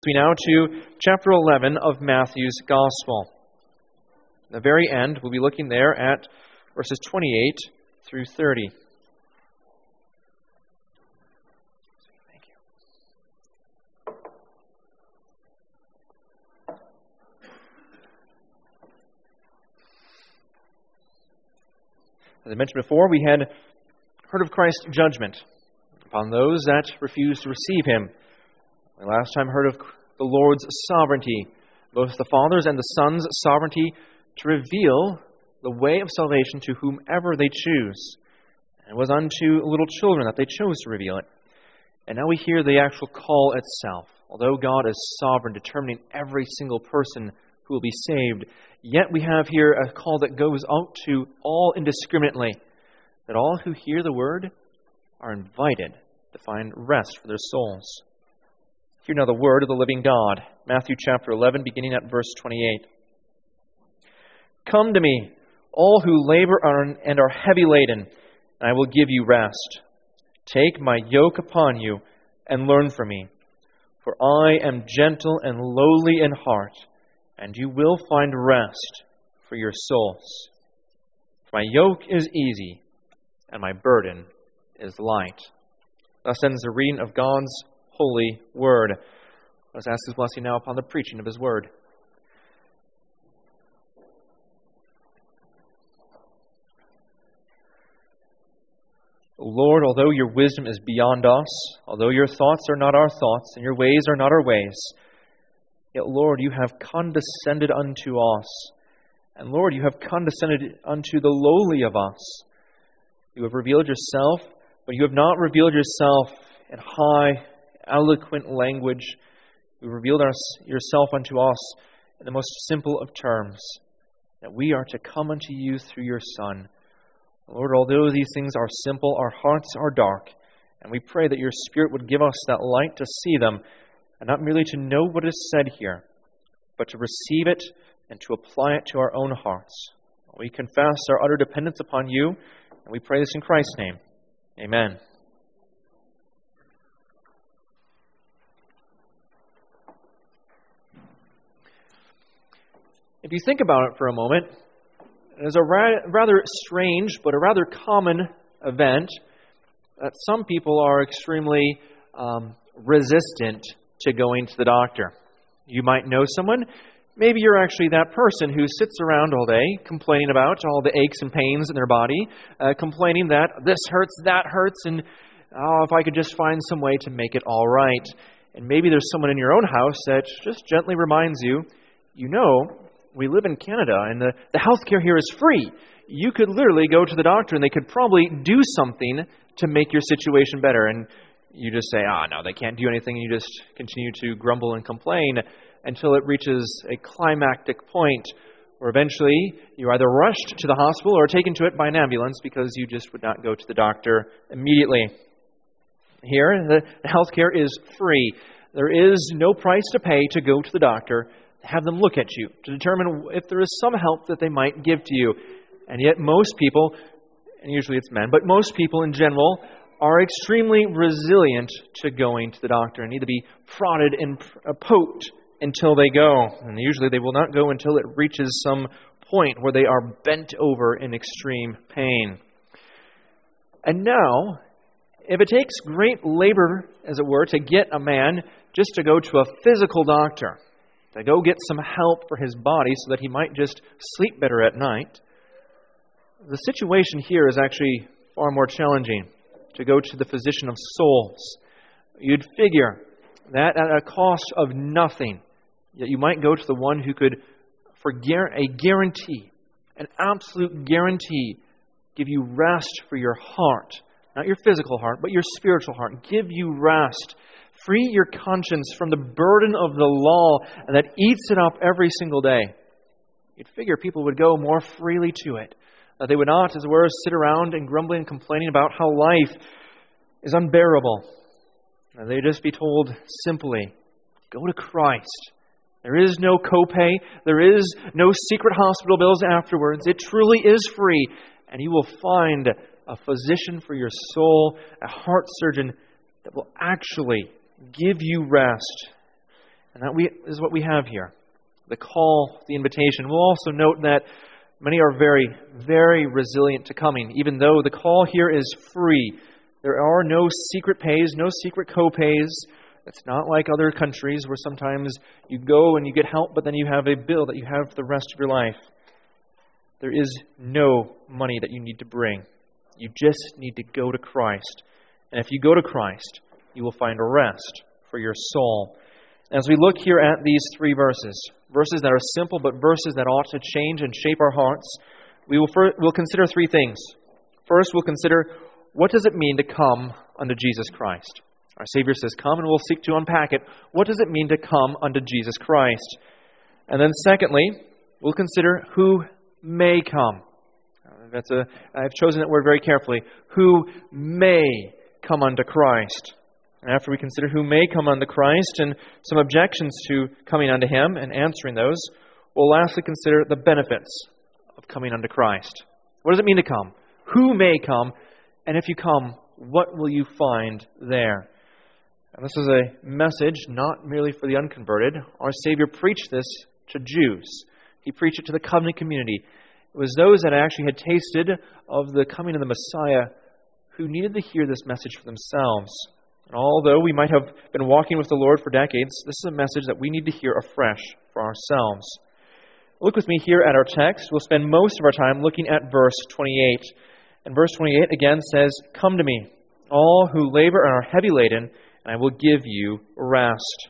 We now to chapter 11 of Matthew's Gospel. At the very end, we'll be looking there at verses 28 through 30. Thank you. As I mentioned before, we had heard of Christ's judgment upon those that refused to receive Him. We last time heard of the Lord's sovereignty, both the Father's and the Son's sovereignty to reveal the way of salvation to whomever they choose. And it was unto little children that they chose to reveal it. And now we hear the actual call itself. Although God is sovereign, determining every single person who will be saved, yet we have here a call that goes out to all indiscriminately, that all who hear the word are invited to find rest for their souls. Hear now the word of the living God. Matthew chapter 11, beginning at verse 28. Come to me, all who labor and are heavy laden, and I will give you rest. Take my yoke upon you and learn from me, for I am gentle and lowly in heart, and you will find rest for your souls. For my yoke is easy, and my burden is light. Thus ends the reading of God's holy word. Let's ask His blessing now upon the preaching of His word. Lord, although your wisdom is beyond us, although your thoughts are not our thoughts, and your ways are not our ways, yet, Lord, you have condescended unto us. And, Lord, you have condescended unto the lowly of us. You have revealed yourself, but you have not revealed yourself in high, eloquent language. You revealed yourself unto us in the most simple of terms, that we are to come unto you through your Son. Lord, although these things are simple, our hearts are dark, and we pray that your Spirit would give us that light to see them, and not merely to know what is said here, but to receive it and to apply it to our own hearts. We confess our utter dependence upon you, and we pray this in Christ's name. Amen. If you think about it for a moment, it is a rather strange but a rather common event that some people are extremely resistant to going to the doctor. You might know someone, maybe you're actually that person who sits around all day complaining about all the aches and pains in their body, complaining that this hurts, that hurts, and if I could just find some way to make it all right. And maybe there's someone in your own house that just gently reminds you, you know, we live in Canada, and the healthcare here is free. You could literally go to the doctor, and they could probably do something to make your situation better. And you just say, no, they can't do anything, and you just continue to grumble and complain until it reaches a climactic point where eventually you're either rushed to the hospital or taken to it by an ambulance because you just would not go to the doctor immediately. Here, the healthcare is free. There is no price to pay to go to the doctor, have them look at you to determine if there is some help that they might give to you. And yet most people, and usually it's men, but most people in general are extremely resilient to going to the doctor and need to be prodded and poked until they go. And usually they will not go until it reaches some point where they are bent over in extreme pain. And now, if it takes great labor, as it were, to get a man just to go to a physical doctor, to go get some help for his body so that he might just sleep better at night, the situation here is actually far more challenging, to go to the physician of souls. You'd figure that at a cost of nothing, yet you might go to the one who could, for a guarantee, an absolute guarantee, give you rest for your heart. Not your physical heart, but your spiritual heart. Give you rest. Free your conscience from the burden of the law that eats it up every single day. You'd figure people would go more freely to it. That they would not, as it were, sit around and grumbling and complaining about how life is unbearable. And they'd just be told simply, go to Christ. There is no copay. There is no secret hospital bills afterwards. It truly is free. And you will find a physician for your soul, a heart surgeon that will actually give you rest. And that is what we have here. The call, the invitation. We'll also note that many are very, very resilient to coming, even though the call here is free. There are no secret pays, no secret co-pays. It's not like other countries where sometimes you go and you get help, but then you have a bill that you have for the rest of your life. There is no money that you need to bring. You just need to go to Christ. And if you go to Christ, you will find rest for your soul. As we look here at these three verses that are simple, but verses that ought to change and shape our hearts, we'll consider three things. First, we'll consider, what does it mean to come unto Jesus Christ? Our Savior says, come, and we'll seek to unpack it. What does it mean to come unto Jesus Christ? And then secondly, we'll consider who may come. I've chosen that word very carefully. Who may come unto Christ? And after we consider who may come unto Christ and some objections to coming unto Him and answering those, we'll lastly consider the benefits of coming unto Christ. What does it mean to come? Who may come? And if you come, what will you find there? And this is a message not merely for the unconverted. Our Savior preached this to Jews. He preached it to the covenant community. It was those that actually had tasted of the coming of the Messiah who needed to hear this message for themselves. And although we might have been walking with the Lord for decades, this is a message that we need to hear afresh for ourselves. Look with me here at our text. We'll spend most of our time looking at verse 28. And verse 28 again says, come to me, all who labor and are heavy laden, and I will give you rest.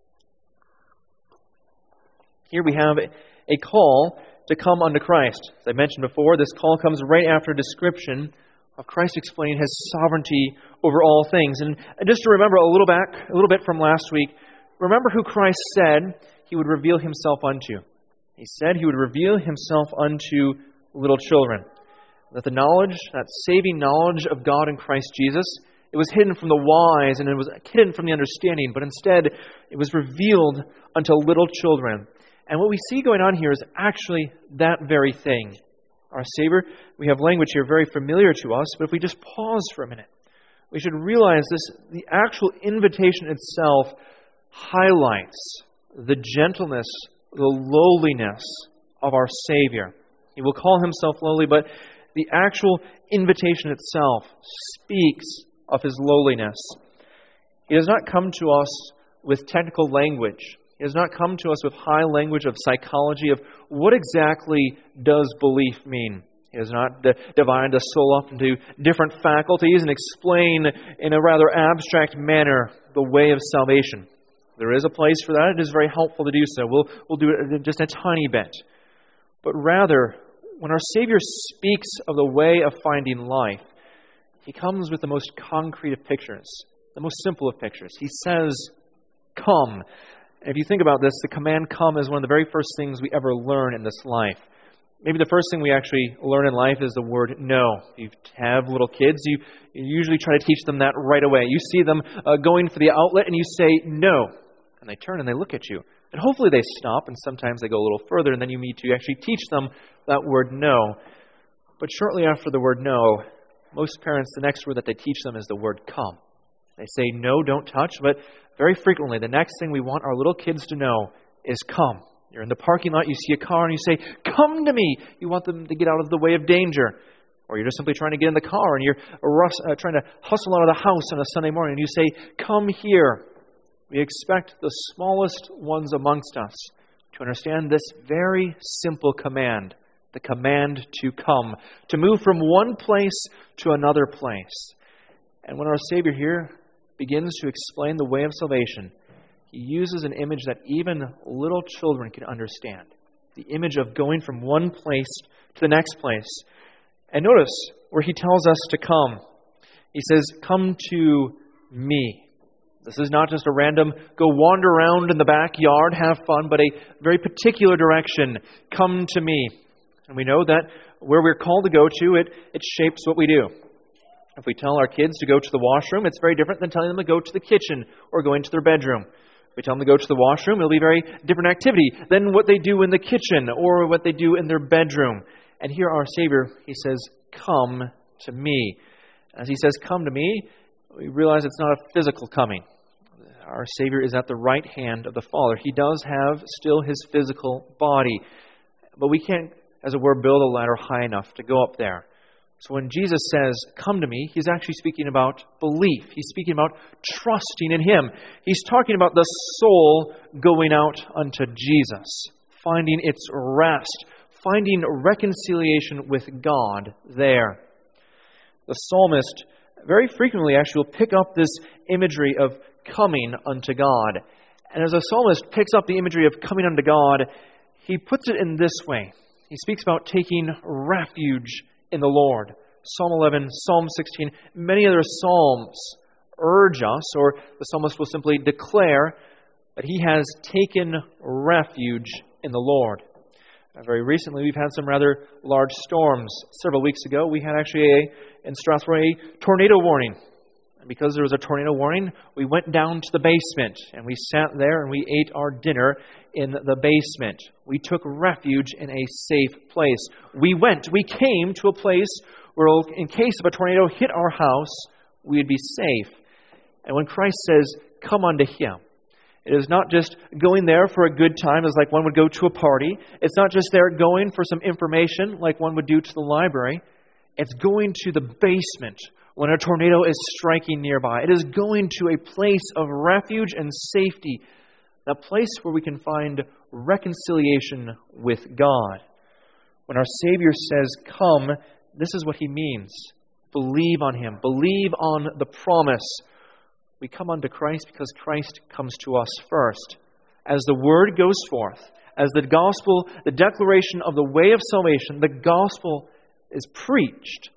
Here we have a call to come unto Christ. As I mentioned before, this call comes right after a description of Christ explaining His sovereignty over all things. And just to remember a little bit from last week, remember who Christ said He would reveal Himself unto. He said He would reveal Himself unto little children. That the knowledge, that saving knowledge of God in Christ Jesus, it was hidden from the wise and it was hidden from the understanding, but instead it was revealed unto little children. And what we see going on here is actually that very thing. Our Savior, we have language here very familiar to us, but if we just pause for a minute, we should realize the actual invitation itself highlights the gentleness, the lowliness of our Savior. He will call Himself lowly, but the actual invitation itself speaks of His lowliness. He does not come to us with technical language. He does not come to us with high language of psychology of what exactly does belief mean. He does not divide the soul up into different faculties and explain in a rather abstract manner the way of salvation. There is a place for that. It is very helpful to do so. We'll do it just a tiny bit. But rather, when our Savior speaks of the way of finding life, He comes with the most concrete of pictures, the most simple of pictures. He says, come. And if you think about this, the command come is one of the very first things we ever learn in this life. Maybe the first thing we actually learn in life is the word no. If you have little kids, you usually try to teach them that right away. You see them going for the outlet and you say no. And they turn and they look at you. And hopefully they stop, and sometimes they go a little further, and then you need to actually teach them that word no. But shortly after the word no, most parents, the next word that they teach them is the word come. They say no, don't touch, but very frequently the next thing we want our little kids to know is come. You're in the parking lot, you see a car, and you say, come to me. You want them to get out of the way of danger. Or you're just simply trying to get in the car, and you're trying to hustle out of the house on a Sunday morning, and you say, come here. We expect the smallest ones amongst us to understand this very simple command, the command to come, to move from one place to another place. And when our Savior here begins to explain the way of salvation, He uses an image that even little children can understand. The image of going from one place to the next place. And notice where He tells us to come. He says, come to me. This is not just a random go wander around in the backyard, have fun, but a very particular direction. Come to me. And we know that where we're called to go to, it shapes what we do. If we tell our kids to go to the washroom, it's very different than telling them to go to the kitchen or go into their bedroom. If we tell them to go to the washroom, it'll be a very different activity than what they do in the kitchen or what they do in their bedroom. And here our Savior, He says, come to me. As He says, come to me, we realize it's not a physical coming. Our Savior is at the right hand of the Father. He does have still His physical body, but we can't, as it were, build a ladder high enough to go up there. So when Jesus says, "Come to me," He's actually speaking about belief. He's speaking about trusting in Him. He's talking about the soul going out unto Jesus, finding its rest, finding reconciliation with God there. The psalmist very frequently actually will pick up this imagery of coming unto God. And as a psalmist picks up the imagery of coming unto God, he puts it in this way. He speaks about taking refuge in the Lord. Psalm 11, Psalm 16, many other psalms urge us, or the psalmist will simply declare that he has taken refuge in the Lord. Very recently, we've had some rather large storms. Several weeks ago, we had actually in Strathroy a tornado warning. And because there was a tornado warning, we went down to the basement and we sat there and we ate our dinner in the basement. We took refuge in a safe place. We came to a place where in case of a tornado hit our house, we'd be safe. And when Christ says, "Come unto Him," it is not just going there for a good time as like one would go to a party. It's not just there going for some information like one would do to the library. It's going to the basement when a tornado is striking nearby. It is going to a place of refuge and safety, a place where we can find reconciliation with God. When our Savior says, "Come," this is what He means. Believe on Him. Believe on the promise. We come unto Christ because Christ comes to us first. As the Word goes forth, as the gospel, the declaration of the way of salvation, the gospel is preached,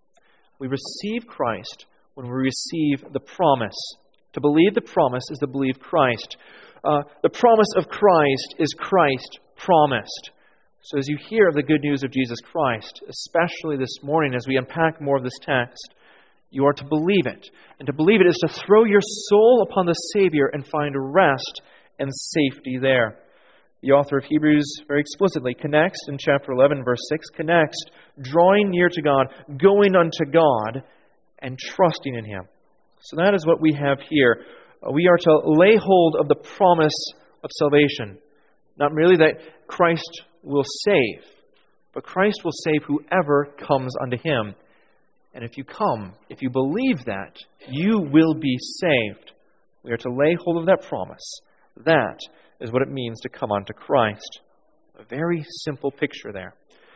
we receive Christ when we receive the promise. To believe the promise is to believe Christ. The promise of Christ is Christ promised. So as you hear of the good news of Jesus Christ, especially this morning as we unpack more of this text, you are to believe it. And to believe it is to throw your soul upon the Savior and find rest and safety there. The author of Hebrews very explicitly connects in chapter 11, verse 6, connects drawing near to God, going unto God, and trusting in Him. So that is what we have here. We are to lay hold of the promise of salvation. Not merely that Christ will save, but Christ will save whoever comes unto Him. And if you come, if you believe that, you will be saved. We are to lay hold of that promise. That is what it means to come unto Christ. A very simple picture there.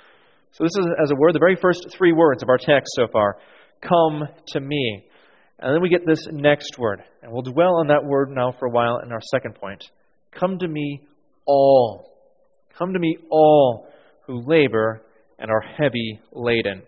So this is, as it were, the very first three words of our text so far. Come to me. And then we get this next word. And we'll dwell on that word now for a while in our second point. Come to me all. Come to me all who labor and are heavy laden.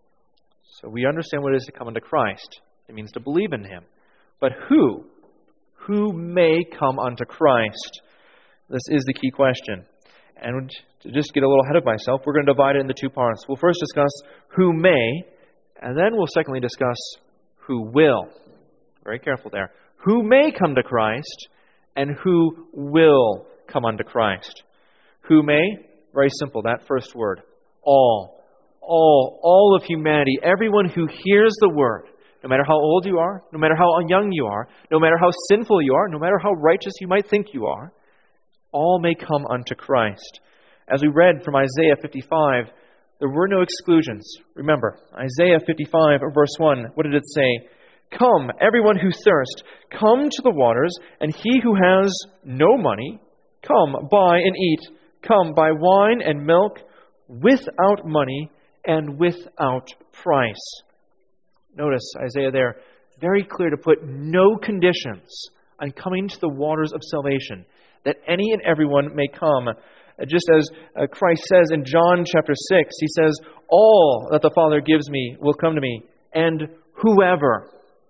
So we understand what it is to come unto Christ. It means to believe in Him. But who? Who may come unto Christ? This is the key question. And to just get a little ahead of myself, we're going to divide it into two parts. We'll first discuss who may, and then we'll secondly discuss who will. Very careful there. Who may come to Christ, and who will come unto Christ. Who may? Very simple, that first word. All of humanity, everyone who hears the word, no matter how old you are, no matter how young you are, no matter how sinful you are, no matter how righteous you might think you are, all may come unto Christ. As we read from Isaiah 55, there were no exclusions. Remember, Isaiah 55, verse 1, what did it say? Come, everyone who thirsts, come to the waters, and he who has no money, come, buy and eat. Come, buy wine and milk without money and without price. Notice Isaiah there, very clear to put no conditions on coming to the waters of salvation, that any and everyone may come. Just as Christ says in John chapter 6, He says, all that the Father gives me will come to me, and whoever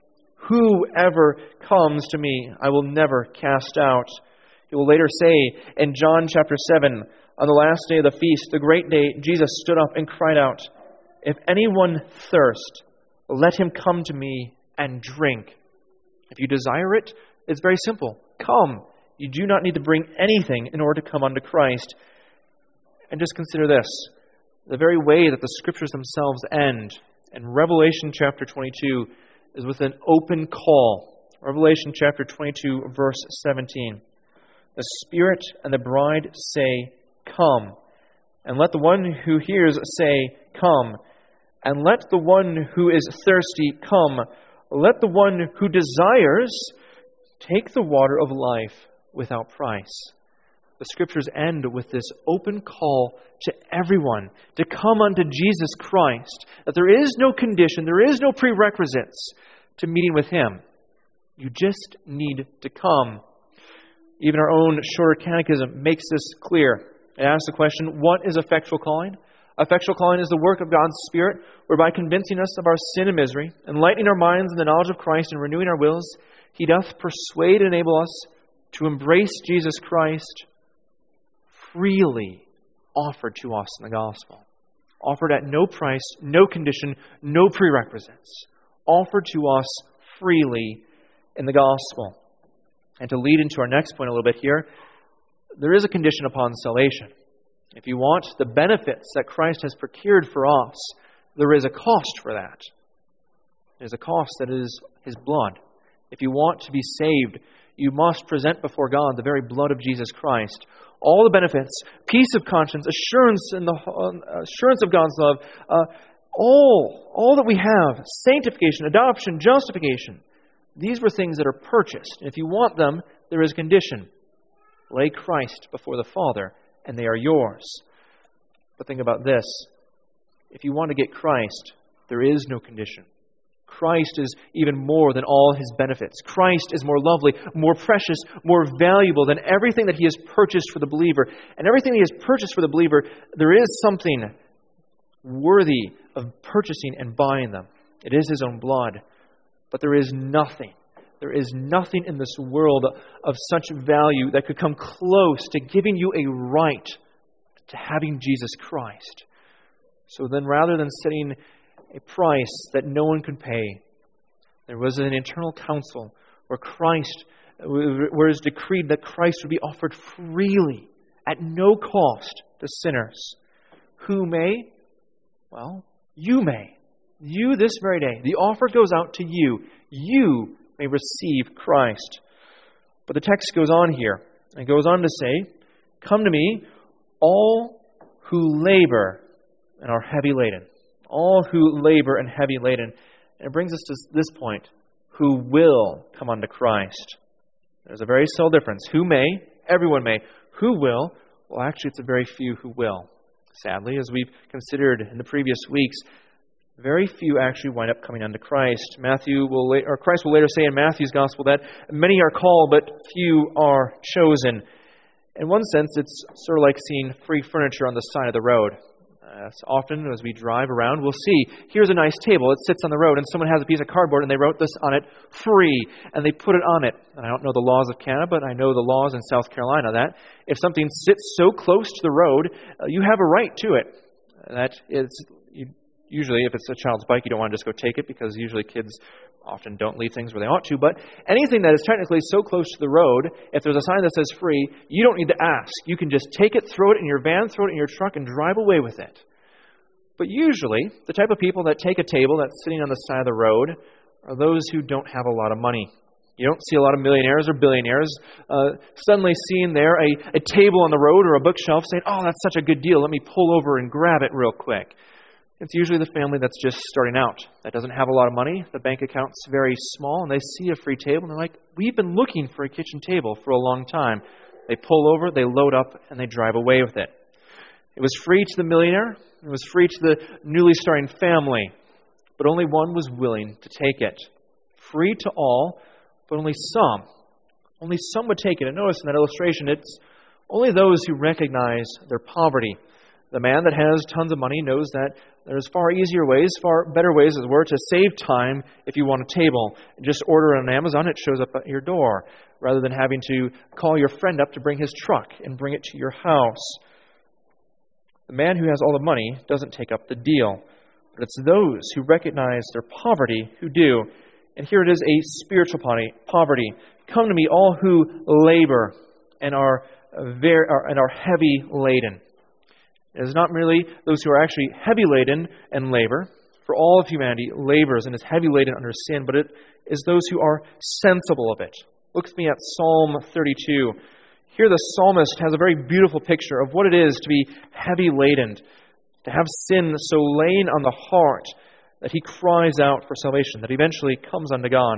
comes to me, I will never cast out. He will later say in John chapter 7, on the last day of the feast, the great day, Jesus stood up and cried out, if anyone thirst, let him come to me and drink. If you desire it, it's very simple. Come. You do not need to bring anything in order to come unto Christ. And just consider this. The very way that the Scriptures themselves end in Revelation chapter 22 is with an open call. Revelation chapter 22, verse 17. The Spirit and the bride say, "Come." And let the one who hears say, "Come." And let the one who is thirsty come. Let the one who desires take the water of life without price. The Scriptures end with this open call to everyone to come unto Jesus Christ, that there is no condition, there is no prerequisites to meeting with Him. You just need to come. Even our own Shorter Catechism makes this clear. It asks the question, what is effectual calling? Effectual calling is the work of God's Spirit, whereby convincing us of our sin and misery, enlightening our minds in the knowledge of Christ, and renewing our wills, He doth persuade and enable us to embrace Jesus Christ freely offered to us in the gospel. Offered at no price, no condition, no prerequisites. Offered to us freely in the gospel. And to lead into our next point a little bit here, there is a condition upon salvation. If you want the benefits that Christ has procured for us, there is a cost for that. There's a cost that is His blood. If you want to be saved, you must present before God the very blood of Jesus Christ. All the benefits, peace of conscience, assurance of God's love, all that we have, sanctification, adoption, justification. These were things that are purchased. And if you want them, there is a condition. Lay Christ before the Father, and they are yours. But think about this. If you want to get Christ, there is no condition. Christ is even more than all His benefits. Christ is more lovely, more precious, more valuable than everything that He has purchased for the believer. And everything He has purchased for the believer, there is something worthy of purchasing and buying them. It is His own blood. But there is nothing in this world of such value that could come close to giving you a right to having Jesus Christ. So then, rather than setting a price that no one could pay, there was an eternal council where it was decreed that Christ would be offered freely at no cost to sinners. Who may? Well, you may. You this very day. The offer goes out to you. You may receive Christ. But the text goes on here. It goes on to say, "Come to me, all who labor and are heavy laden." All who labor and heavy laden. And it brings us to this point. Who will come unto Christ. There's a very subtle difference. Who may? Everyone may. Who will? Well, actually, it's a very few who will. Sadly, as we've considered in the previous weeks, very few actually wind up coming unto Christ. Christ will later say in Matthew's Gospel that many are called, but few are chosen. In one sense, it's sort of like seeing free furniture on the side of the road. Often, as we drive around, we'll see, here's a nice table. It sits on the road, and someone has a piece of cardboard, and they wrote this on it, free, and they put it on it. And I don't know the laws of Canada, but I know the laws in South Carolina that if something sits so close to the road, you have a right to it. That is, usually, if it's a child's bike, you don't want to just go take it, because usually kids often don't leave things where they ought to. But anything that is technically so close to the road, if there's a sign that says free, you don't need to ask. You can just take it, throw it in your van, throw it in your truck, and drive away with it. But usually, the type of people that take a table that's sitting on the side of the road are those who don't have a lot of money. You don't see a lot of millionaires or billionaires suddenly seeing there a table on the road or a bookshelf saying, "Oh, that's such a good deal. Let me pull over and grab it real quick." It's usually the family that's just starting out, that doesn't have a lot of money. The bank account's very small, and they see a free table, and they're like, "We've been looking for a kitchen table for a long time." They pull over, they load up, and they drive away with it. It was free to the millionaire. It was free to the newly starting family. But only one was willing to take it. Free to all, but only some. Only some would take it. And notice in that illustration, it's only those who recognize their poverty. The man that has tons of money knows that there's far easier ways, far better ways, as it were, to save time if you want a table. Just order it on Amazon, it shows up at your door, rather than having to call your friend up to bring his truck and bring it to your house. The man who has all the money doesn't take up the deal. But it's those who recognize their poverty who do. And here it is, a spiritual poverty. "Come to me, all who labor and are heavy laden." It is not merely those who are actually heavy laden and labor. For all of humanity labors and is heavy laden under sin, but it is those who are sensible of it. Look with me at Psalm 32. Here the psalmist has a very beautiful picture of what it is to be heavy laden, to have sin so laying on the heart that he cries out for salvation, that eventually comes unto God.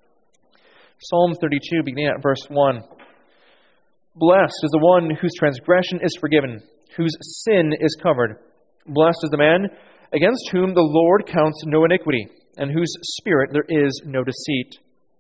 Psalm 32, beginning at verse 1. Blessed is the one whose transgression is forgiven, whose sin is covered. Blessed is the man against whom the Lord counts no iniquity, and whose spirit there is no deceit.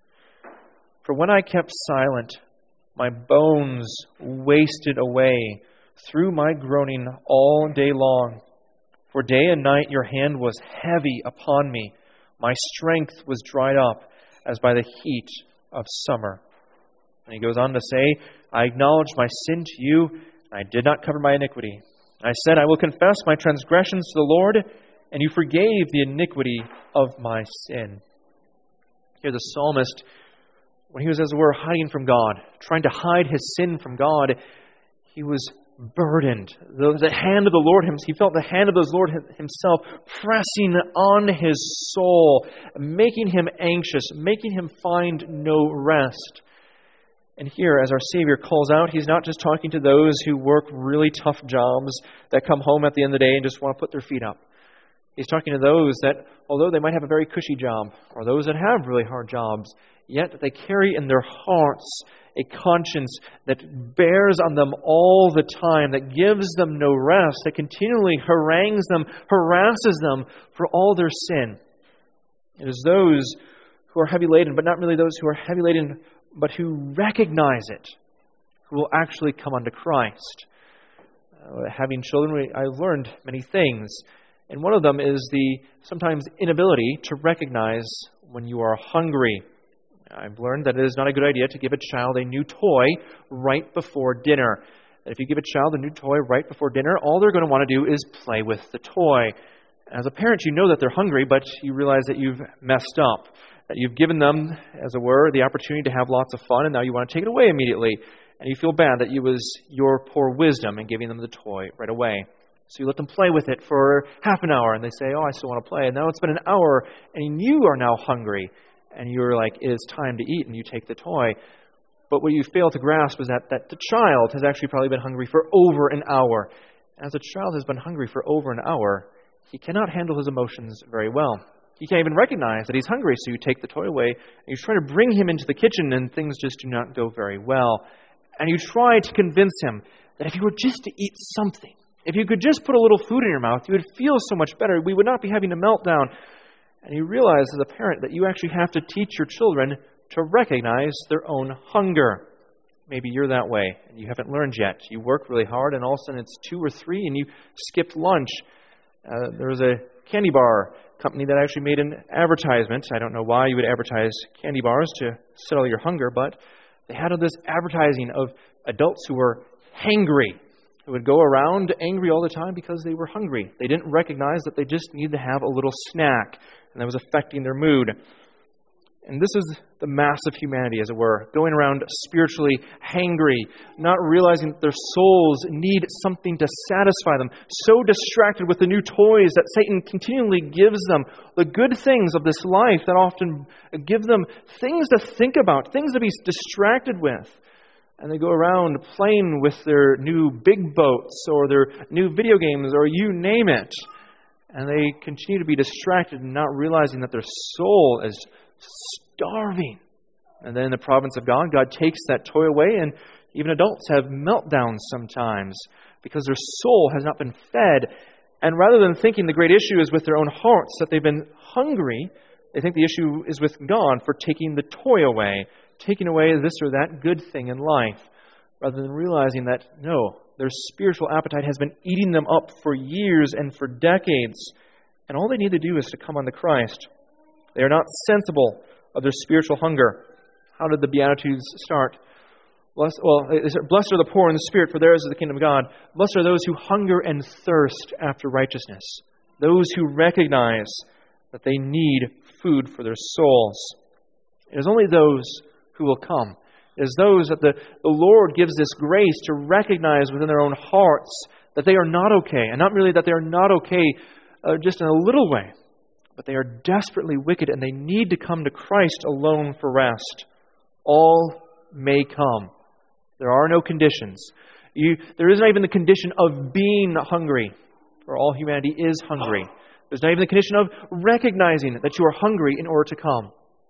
For when I kept silent, my bones wasted away through my groaning all day long. For day and night your hand was heavy upon me. My strength was dried up as by the heat of summer. And he goes on to say, I acknowledged my sin to you, and I did not cover my iniquity. I said, I will confess my transgressions to the Lord, and you forgave the iniquity of my sin. Here the psalmist, when he was, as it were, hiding from God, trying to hide his sin from God, he was burdened. The hand of the Lord, he felt the hand of the Lord himself pressing on his soul, making him anxious, making him find no rest. And here, as our Savior calls out, he's not just talking to those who work really tough jobs that come home at the end of the day and just want to put their feet up. He's talking to those that, although they might have a very cushy job, or those that have really hard jobs, yet they carry in their hearts a conscience that bears on them all the time, that gives them no rest, that continually harangues them, harasses them for all their sin. It is those who are heavy laden, but not really those who are heavy laden, but who recognize it, who will actually come unto Christ. Having children, I've learned many things. And one of them is the sometimes inability to recognize when you are hungry. I've learned that it is not a good idea to give a child a new toy right before dinner. If you give a child a new toy right before dinner, all they're going to want to do is play with the toy. As a parent, you know that they're hungry, but you realize that you've messed up, that you've given them, as it were, the opportunity to have lots of fun, and now you want to take it away immediately. And you feel bad that it was your poor wisdom in giving them the toy right away. So you let them play with it for half an hour, and they say, oh, I still want to play. And now it's been an hour, and you are now hungry. And you're like, it is time to eat, and you take the toy. But what you fail to grasp is that the child has actually probably been hungry for over an hour. As a child has been hungry for over an hour, he cannot handle his emotions very well. He can't even recognize that he's hungry, so you take the toy away, and you try to bring him into the kitchen, and things just do not go very well. And you try to convince him that if he were just to eat something, if you could just put a little food in your mouth, you would feel so much better. We would not be having a meltdown. And you realize as a parent that you actually have to teach your children to recognize their own hunger. Maybe you're that way, and you haven't learned yet. You work really hard, and all of a sudden it's 2 or 3, and you skipped lunch. There was a candy bar company that actually made an advertisement. I don't know why you would advertise candy bars to settle your hunger, but they had this advertising of adults who were hangry, who would go around angry all the time because they were hungry. They didn't recognize that they just needed to have a little snack, and that was affecting their mood. And this is the mass of humanity, as it were, going around spiritually hangry, not realizing that their souls need something to satisfy them, so distracted with the new toys that Satan continually gives them, the good things of this life that often give them things to think about, things to be distracted with. And they go around playing with their new big boats or their new video games or you name it. And they continue to be distracted and not realizing that their soul is starving. And then in the providence of God, God takes that toy away, and even adults have meltdowns sometimes because their soul has not been fed. And rather than thinking the great issue is with their own hearts, that they've been hungry, they think the issue is with God for taking the toy away, taking away this or that good thing in life, rather than realizing that, no, their spiritual appetite has been eating them up for years and for decades. And all they need to do is to come unto Christ. They are not sensible of their spiritual hunger. How did the Beatitudes start? Blessed are the poor in the spirit, for theirs is the kingdom of God. Blessed are those who hunger and thirst after righteousness. Those who recognize that they need food for their souls. It is only those who will come. It is those that the Lord gives this grace to recognize within their own hearts that they are not okay. And not merely that they are not okay just in a little way, but they are desperately wicked and they need to come to Christ alone for rest. All may come. There are no conditions. There is not even the condition of being hungry, for all humanity is hungry. There's not even the condition of recognizing that you are hungry in order to come.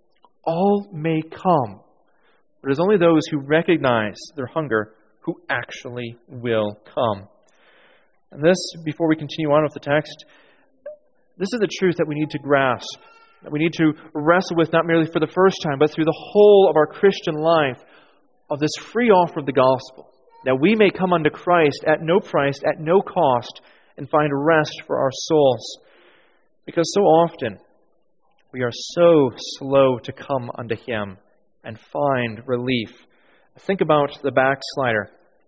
All may come, but it is only those who recognize their hunger who actually will come. And this, before we continue on with the text, this is the truth that we need to grasp, that we need to wrestle with not merely for the first time, but through the whole of our Christian life, of this free offer of the gospel, that we may come unto Christ at no price, at no cost, and find rest for our souls. Because so often we are so slow to come unto Him and find relief. Think about the backslider.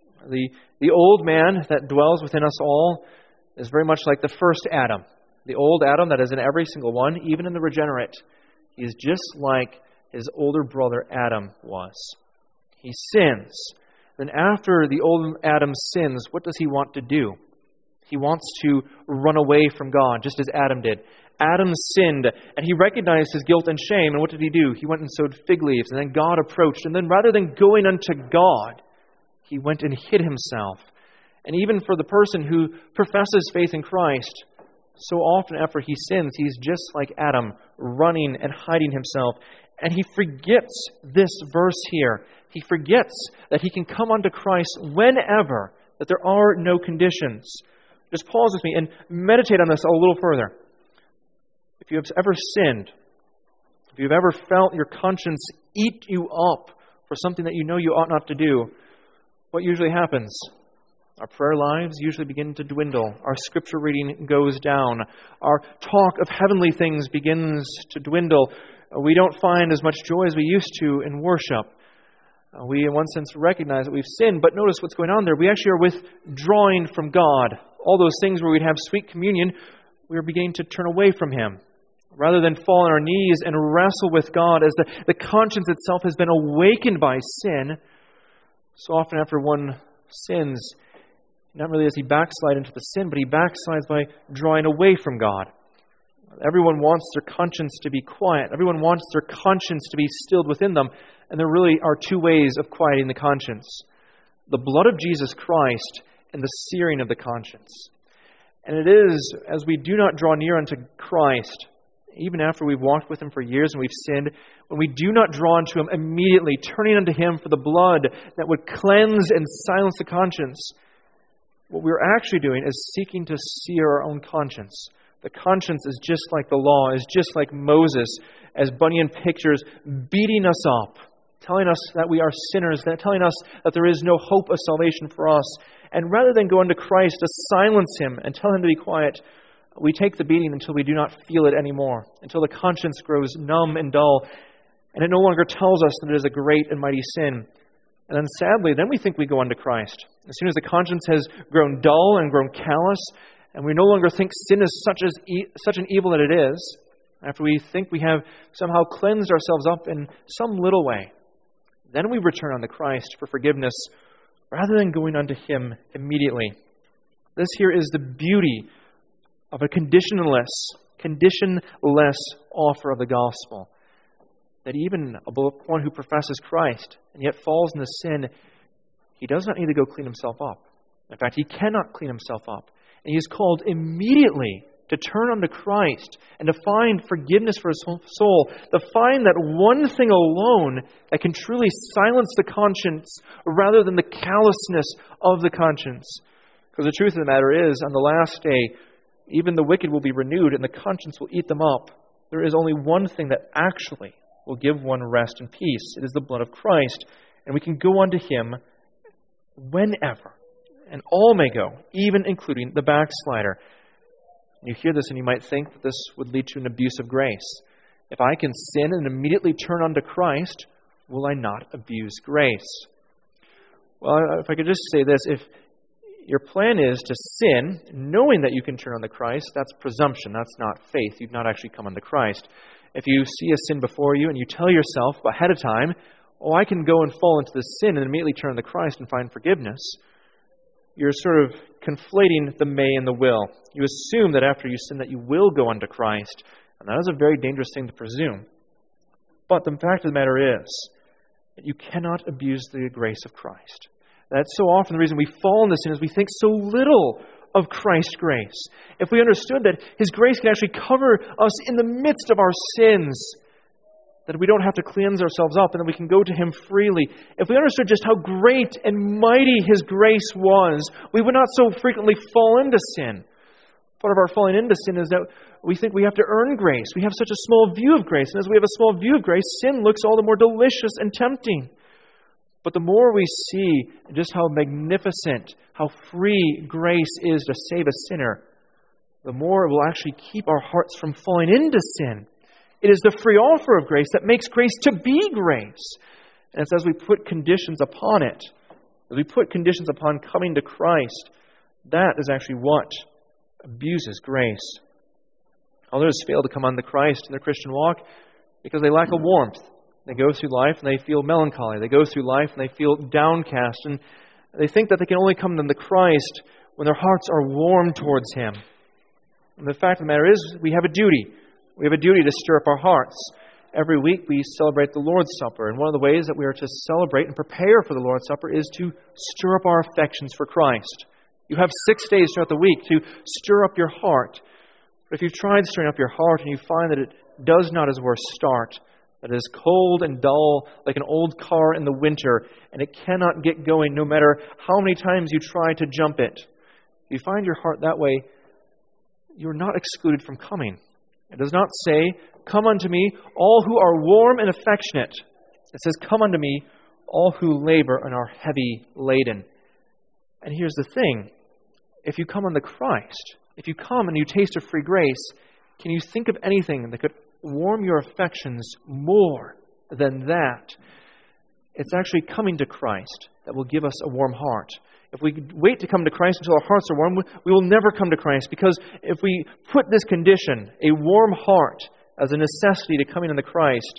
The old man that dwells within us all is very much like the first Adam. The old Adam that is in every single one, even in the regenerate. He is just like his older brother Adam was. He sins. Then after the old Adam sins, what does he want to do? He wants to run away from God, just as Adam did. Adam sinned, and he recognized his guilt and shame, and what did he do? He went and sowed fig leaves, and then God approached, and then rather than going unto God, he went and hid himself. And even for the person who professes faith in Christ, so often after he sins, he's just like Adam, running and hiding himself. And he forgets this verse here. He forgets that he can come unto Christ whenever, that there are no conditions. Just pause with me and meditate on this a little further. If you have ever sinned, if you've ever felt your conscience eat you up for something that you know you ought not to do, what usually happens? Our prayer lives usually begin to dwindle. Our scripture reading goes down. Our talk of heavenly things begins to dwindle. We don't find as much joy as we used to in worship. We, in one sense, recognize that we've sinned, but notice what's going on there. We actually are withdrawing from God. All those things where we'd have sweet communion, we are beginning to turn away from Him. Rather than fall on our knees and wrestle with God as the conscience itself has been awakened by sin, so often after one sins, not really does he backslide into the sin, but he backslides by drawing away from God. Everyone wants their conscience to be quiet. Everyone wants their conscience to be stilled within them. And there really are two ways of quieting the conscience: the blood of Jesus Christ and the searing of the conscience. And it is as we do not draw near unto Christ, even after we've walked with Him for years and we've sinned, when we do not draw unto Him immediately, turning unto Him for the blood that would cleanse and silence the conscience, what we're actually doing is seeking to sear our own conscience. The conscience is just like the law, is just like Moses, as Bunyan pictures, beating us up, telling us that we are sinners, telling us that there is no hope of salvation for us. And rather than go unto Christ to silence Him and tell Him to be quiet, we take the beating until we do not feel it anymore, until the conscience grows numb and dull, and it no longer tells us that it is a great and mighty sin. And then sadly, then we think we go unto Christ. As soon as the conscience has grown dull and grown callous, and we no longer think sin is such an evil that it is, after we think we have somehow cleansed ourselves up in some little way, then we return unto Christ for forgiveness rather than going unto Him immediately. This here is the beauty of a conditionless offer of the gospel. That even one who professes Christ and yet falls into sin, he does not need to go clean himself up. In fact, he cannot clean himself up. And he is called immediately to turn unto Christ and to find forgiveness for his soul, to find that one thing alone that can truly silence the conscience rather than the callousness of the conscience. Because the truth of the matter is, on the last day, even the wicked will be renewed and the conscience will eat them up. There is only one thing that actually will give one rest and peace. It is the blood of Christ. And we can go unto Him whenever. And all may go, even including the backslider. You hear this and you might think that this would lead to an abuse of grace. If I can sin and immediately turn unto Christ, will I not abuse grace? Well, if I could just say this, if your plan is to sin, knowing that you can turn unto Christ, that's presumption, that's not faith. You've not actually come unto Christ. If you see a sin before you and you tell yourself ahead of time, I can go and fall into this sin and immediately turn to Christ and find forgiveness, you're sort of conflating the may and the will. You assume that after you sin that you will go unto Christ, And that is a very dangerous thing to presume. But the fact of the matter is that you cannot abuse the grace of Christ. That's so often the reason we fall into sin is we think so little of Christ's grace. If we understood that His grace can actually cover us in the midst of our sins, that we don't have to cleanse ourselves up and that we can go to Him freely. If we understood just how great and mighty His grace was, we would not so frequently fall into sin. Part of our falling into sin is that we think we have to earn grace. We have such a small view of grace. And as we have a small view of grace, sin looks all the more delicious and tempting. But the more we see just how magnificent, how free grace is to save a sinner, the more it will actually keep our hearts from falling into sin. It is the free offer of grace that makes grace to be grace. And it's as we put conditions upon it, as we put conditions upon coming to Christ, that is actually what abuses grace. Others fail to come unto Christ in their Christian walk because they lack a warmth. They go through life and they feel melancholy. They go through life and they feel downcast. And they think that they can only come unto Christ when their hearts are warm towards Him. And the fact of the matter is, we have a duty. We have a duty to stir up our hearts. Every week we celebrate the Lord's Supper. And one of the ways that we are to celebrate and prepare for the Lord's Supper is to stir up our affections for Christ. You have 6 days throughout the week to stir up your heart. But if you've tried stirring up your heart and you find that it does not as worse start, that it is cold and dull like an old car in the winter, and it cannot get going no matter how many times you try to jump it, if you find your heart that way, you are not excluded from coming. It does not say, "Come unto me, all who are warm and affectionate." It says, "Come unto me, all who labor and are heavy laden." And here's the thing. If you come unto Christ, if you come and you taste of free grace, can you think of anything that could warm your affections more than that? It's actually coming to Christ that will give us a warm heart. If we wait to come to Christ until our hearts are warm, we will never come to Christ, because if we put this condition, a warm heart, as a necessity to coming unto Christ,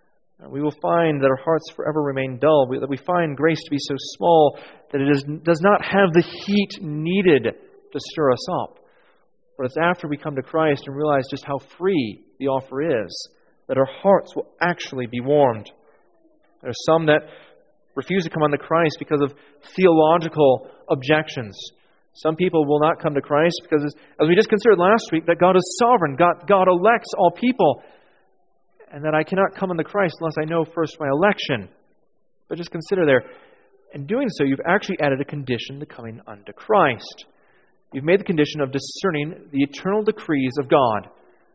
we will find that our hearts forever remain dull, that we find grace to be so small that it does not have the heat needed to stir us up. But it's after we come to Christ and realize just how free the offer is that our hearts will actually be warmed. There are some that refuse to come unto Christ because of theological objections. Some people will not come to Christ because, as we just considered last week, that God is sovereign. God elects all people. And that I cannot come unto Christ unless I know first my election. But just consider there, in doing so, you've actually added a condition to coming unto Christ. You've made the condition of discerning the eternal decrees of God.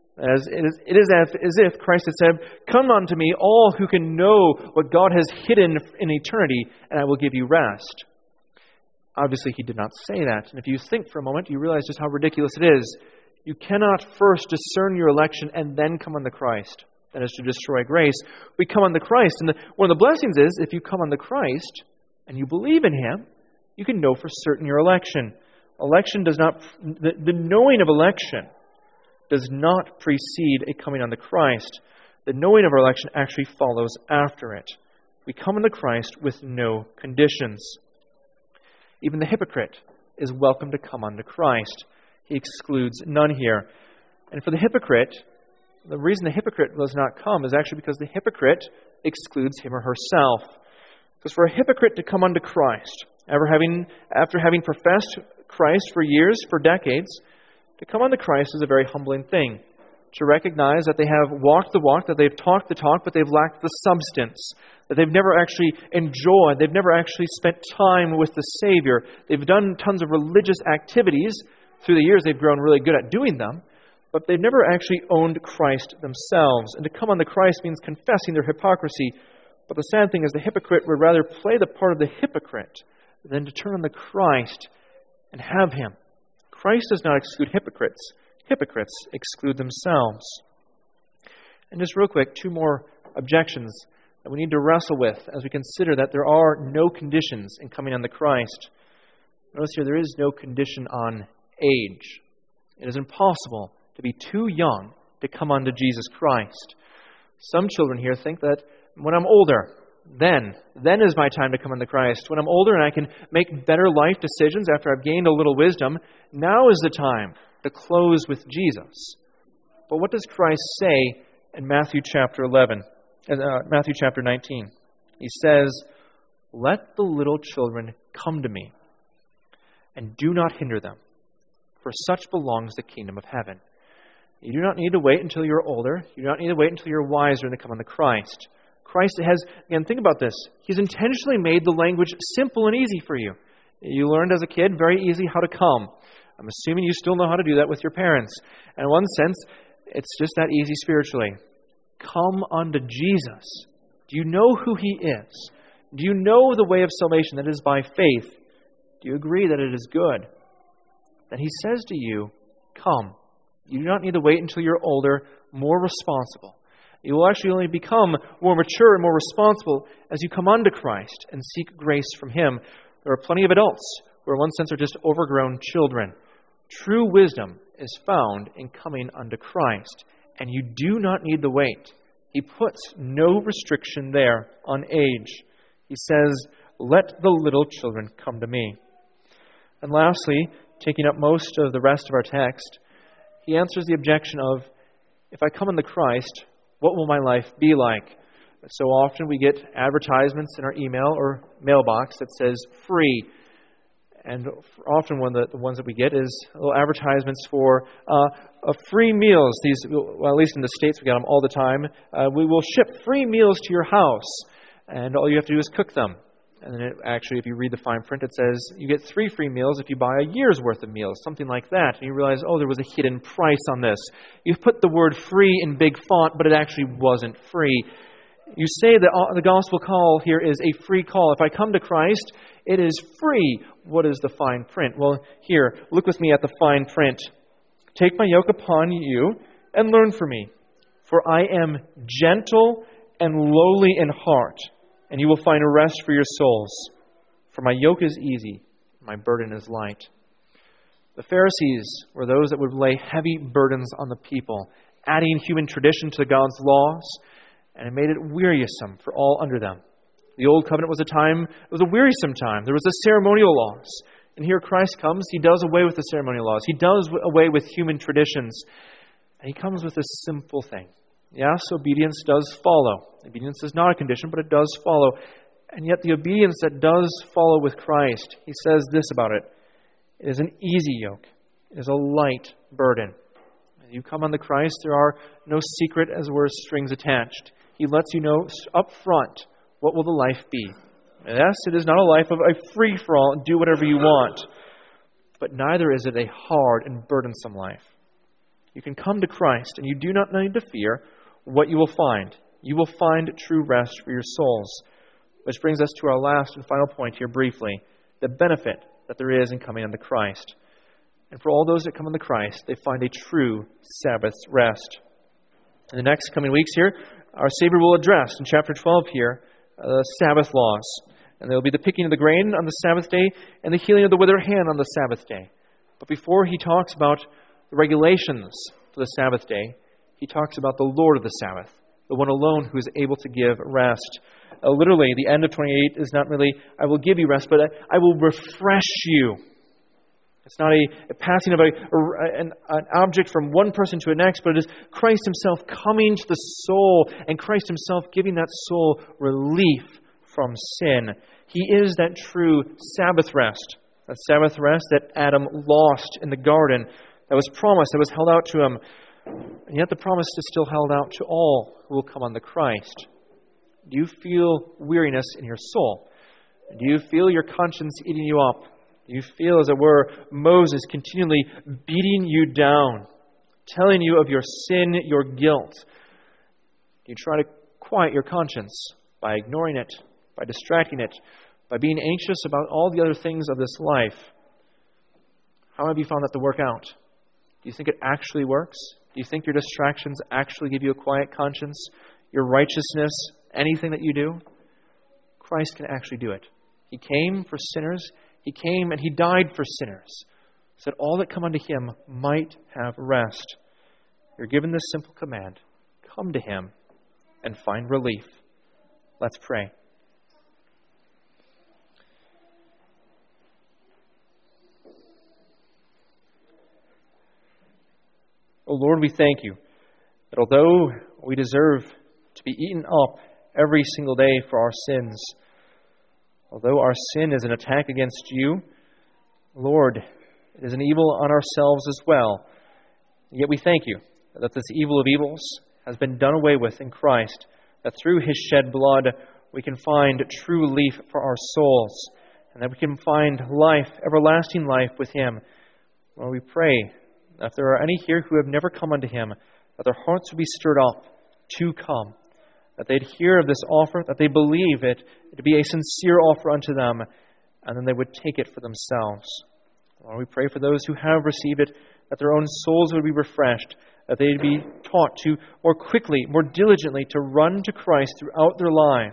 It is as if Christ had said, "Come unto me, all who can know what God has hidden in eternity, and I will give you rest." Obviously, He did not say that. And if you think for a moment, you realize just how ridiculous it is. You cannot first discern your election and then come unto Christ. That is to destroy grace. We come unto Christ. And one of the blessings is, if you come unto Christ and you believe in Him, you can know for certain your election. Election does not, the knowing of election does not precede a coming unto Christ. The knowing of our election actually follows after it. We come unto Christ with no conditions. Even the hypocrite is welcome to come unto Christ. He excludes none here. And for the hypocrite, the reason the hypocrite does not come is actually because the hypocrite excludes him or herself. Because for a hypocrite to come unto Christ, after having professed Christ for years, for decades, to come unto Christ is a very humbling thing. To recognize that they have walked the walk, that they've talked the talk, but they've lacked the substance. That they've never actually enjoyed, they've never actually spent time with the Savior. They've done tons of religious activities. Through the years, they've grown really good at doing them. But they've never actually owned Christ themselves. And to come unto Christ means confessing their hypocrisy. But the sad thing is the hypocrite would rather play the part of the hypocrite than to turn unto Christ and have Him. Christ does not exclude hypocrites. Hypocrites exclude themselves. And just real quick, 2 more objections that we need to wrestle with as we consider that there are no conditions in coming unto Christ. Notice here, there is no condition on age. It is impossible to be too young to come unto Jesus Christ. Some children here think that when I'm older, then is my time to come unto Christ. When I'm older and I can make better life decisions after I've gained a little wisdom, now is the time to close with Jesus. But what does Christ say in Matthew chapter 19? He says, "Let the little children come to me, and do not hinder them, for such belongs the kingdom of heaven." You do not need to wait until you're older. You do not need to wait until you're wiser to come unto Christ. Christ has, again, think about this. He's intentionally made the language simple and easy for you. You learned as a kid very easy how to come. I'm assuming you still know how to do that with your parents. And in one sense, it's just that easy spiritually. Come unto Jesus. Do you know who He is? Do you know the way of salvation that is by faith? Do you agree that it is good? Then He says to you, come. You do not need to wait until you're older, more responsible. You will actually only become more mature and more responsible as you come unto Christ and seek grace from Him. There are plenty of adults who, in one sense, are just overgrown children. True wisdom is found in coming unto Christ, and you do not need to wait. He puts no restriction there on age. He says, "Let the little children come to me." And lastly, taking up most of the rest of our text, He answers the objection of, if I come unto Christ, what will my life be like? So often we get advertisements in our email or mailbox that says free. And often one of the ones that we get is little advertisements for free meals. These, well, at least in the States, we got them all the time. We will ship free meals to your house, and all you have to do is cook them. And then actually, if you read the fine print, it says you get 3 free meals if you buy a year's worth of meals, something like that. And you realize, oh, there was a hidden price on this. You put the word free in big font, but it actually wasn't free. You say that the gospel call here is a free call. If I come to Christ, it is free. What is the fine print? Well, here, look with me at the fine print. "Take my yoke upon you and learn from me, for I am gentle and lowly in heart, and you will find a rest for your souls. For my yoke is easy, my burden is light." The Pharisees were those that would lay heavy burdens on the people, adding human tradition to God's laws, and it made it wearisome for all under them. The Old Covenant was a wearisome time. There was the ceremonial laws. And here Christ comes, He does away with the ceremonial laws. He does away with human traditions. And He comes with this simple thing. Yes, obedience does follow. Obedience is not a condition, but it does follow. And yet the obedience that does follow with Christ, He says this about it. It is an easy yoke. It is a light burden. As you come unto Christ, there are no secret as were strings attached. He lets you know up front, what will the life be? Yes, it is not a life of a free-for-all and do whatever you want. But neither is it a hard and burdensome life. You can come to Christ and you do not need to fear what you will find. You will find true rest for your souls. Which brings us to our last and final point here briefly. The benefit that there is in coming unto Christ. And for all those that come unto Christ, they find a true Sabbath rest. In the next coming weeks here, our Savior will address in chapter 12 here the Sabbath laws. And there will be the picking of the grain on the Sabbath day and the healing of the withered hand on the Sabbath day. But before He talks about the regulations for the Sabbath day, He talks about the Lord of the Sabbath, the one alone who is able to give rest. Literally, the end of 28 is not really, I will give you rest, but I will refresh you. It's not a passing of an object from one person to the next, but it is Christ Himself coming to the soul and Christ Himself giving that soul relief from sin. He is that true Sabbath rest, that Sabbath rest that Adam lost in the garden, that was promised, that was held out to him. And yet the promise is still held out to all who will come unto Christ. Do you feel weariness in your soul? Do you feel your conscience eating you up? Do you feel, as it were, Moses continually beating you down, telling you of your sin, your guilt? Do you try to quiet your conscience by ignoring it, by distracting it, by being anxious about all the other things of this life? How have you found that to work out? Do you think it actually works? Do you think your distractions actually give you a quiet conscience? Your righteousness, anything that you do? Christ can actually do it. He came for sinners. He came and He died for sinners, so that all that come unto Him might have rest. You're given this simple command. Come to Him and find relief. Let's pray. Oh Lord, we thank You that although we deserve to be eaten up every single day for our sins, although our sin is an attack against you, Lord, it is an evil on ourselves as well. Yet we thank you that this evil of evils has been done away with in Christ, that through his shed blood we can find true relief for our souls, and that we can find life, everlasting life with him. Lord, we pray that if there are any here who have never come unto him, that their hearts would be stirred up to come, that they'd hear of this offer, that they believe it to be a sincere offer unto them, and then they would take it for themselves. Lord, we pray for those who have received it, that their own souls would be refreshed, that they'd be taught to more quickly, more diligently to run to Christ throughout their lives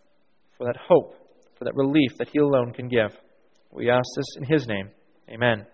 for that hope, for that relief that he alone can give. We ask this in his name. Amen.